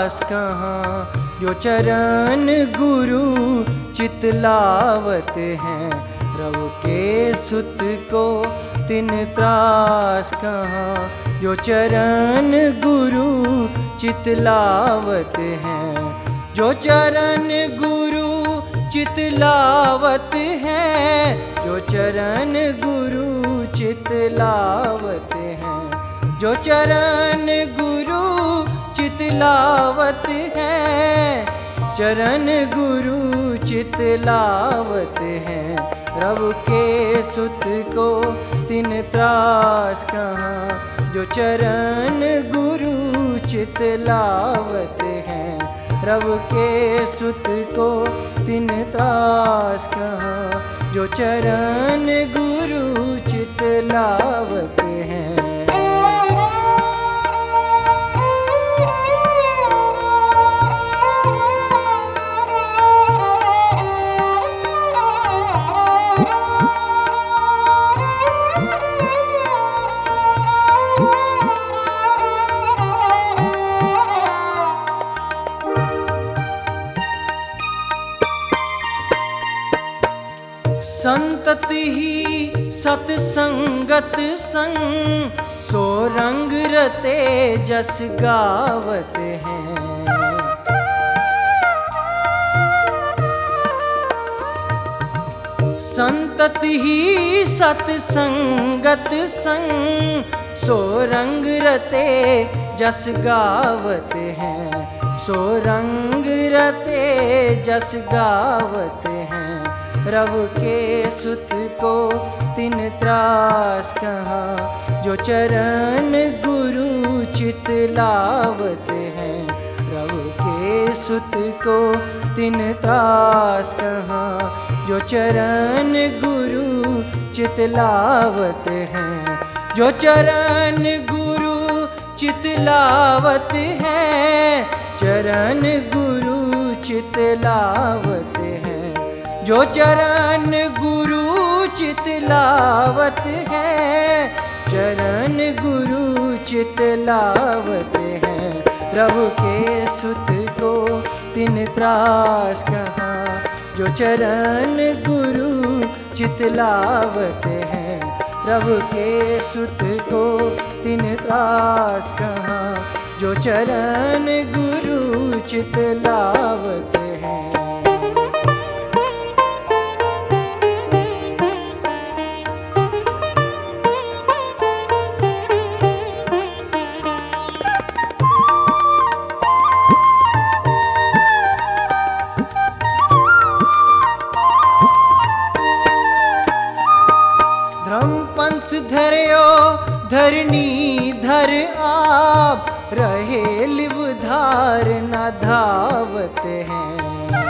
त्रास कहाँ, जो चरण गुरु चितलावत हैं। रवि के सुत को तिन त्रास कहाँ, जो चरण गुरु चितलावत हैं। जो चरण गुरु चितलावत हैं, जो चरण गुरु चितलावत हैं। जो चरण गुरु चितलावत हैं, चरण गुरु चितलावत हैं। रवि के सुत को तिन त्रास कहाँ, जो चरण गुरु चितलावत हैं। रवि के सुत को तिन त्रास कहाँ, जो चरण गुरु चितलावत हैं। संतति ही सतसंगत संग, सो रंग रते जस गावत हैं। संतति ही सतसंगत संग, सो रंग रते जस गावत हैं। सो रंग रते जस गावत हैं। रवि के सुत को तिन त्रास कहाँ, जो चरण गुरु चितलावत हैं। रवि के सुत को तिन त्रास कहाँ, जो चरण गुरु चितलावत हैं। जो चरण गुरु चितलावत हैं, चरण गुरु चितलावत हैं। जो चरण गुरु चितलावत हैं, चरण गुरु चितलावत हैं। रवि के सुत को तिन त्रास कहाँ, जो चरण गुरु चितलावत हैं। रवि के सुत को तिन त्रास कहाँ, जो चरण गुरु चितलावत हैं। धर्मपंथ धर्यो धरनी धर आप, रहे लिव धार न धावत हैं।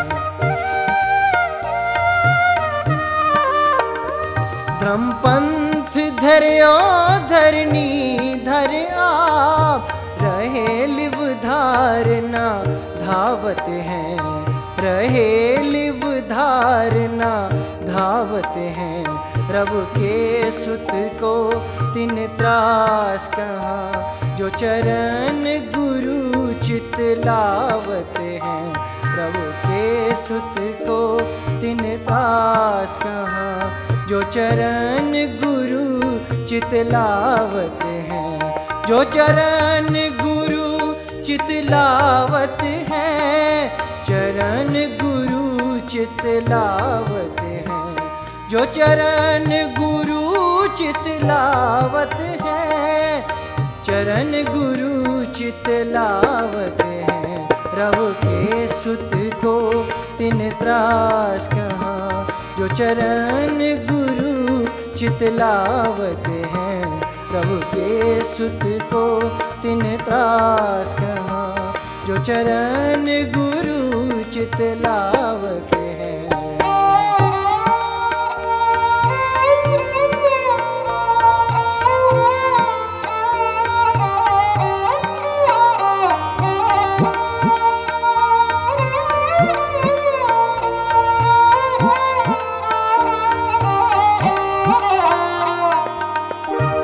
धर्मपंथ धर्यो धरनी धर आप, रहे लिव धार न धावत हैं। रहे लिव धार न धावत हैं। रवि के सुत को तिन त्रास कहाँ, जो चरण गुरु चितलावत हैं। रवि के सुत को तिन त्रास कहाँ, जो चरण गुरु चितलावत हैं। जो चरण गुरु चितलावत हैं, चरण गुरु चितलावत हैं। जो चरण गुरु चितलावत हैं, चरण गुरु चितलावत हैं। रवि के सुत को तिन त्रास कहाँ, जो चरण गुरु चितलावत हैं। रवि के सुत को तिन त्रास कहाँ, जो चरण गुरु चितलावत हैं।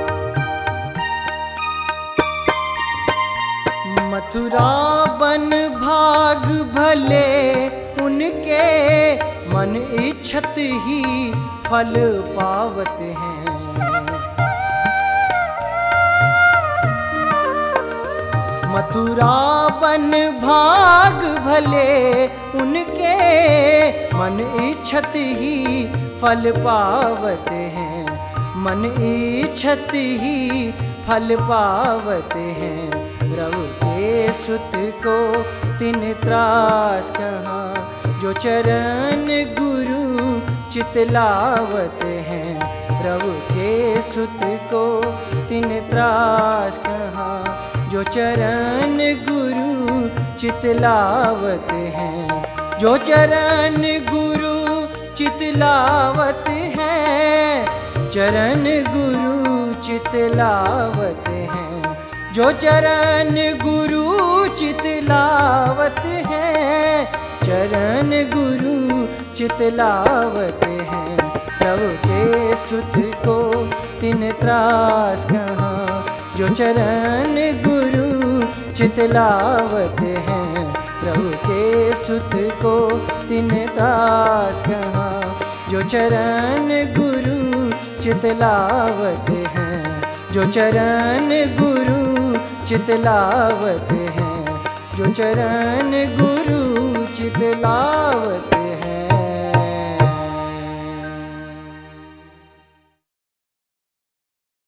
मथुरा बन इच्छत ही फल पावत हैं। मथुरा बन भाग भले उनके, मन इच्छत ही फल पावत हैं। मन इच्छत ही फल पावत हैं। रवि के सुत को तिन त्रास कहाँ, जो चरण गुरु चितलावत हैं। रवि के सुत को तिन त्रास कहाँ, जो चरण गुरु चितलावत हैं। जो चरण गुरु चितलावत हैं, चरण गुरु चितलावत हैं। जो चरण गुरु चितलावत हैं, चरण गुरु चितलावत हैं। प्रभु के सुत को तिन त्रास कहाँ, जो चरण गुरु चितलावत हैं। प्रभु के सुत को तिन त्रास कहाँ, जो चरण गुरु चितलावत हैं। जो चरण गुरु चितलावत हैं, जो चरण गुरु चितलावत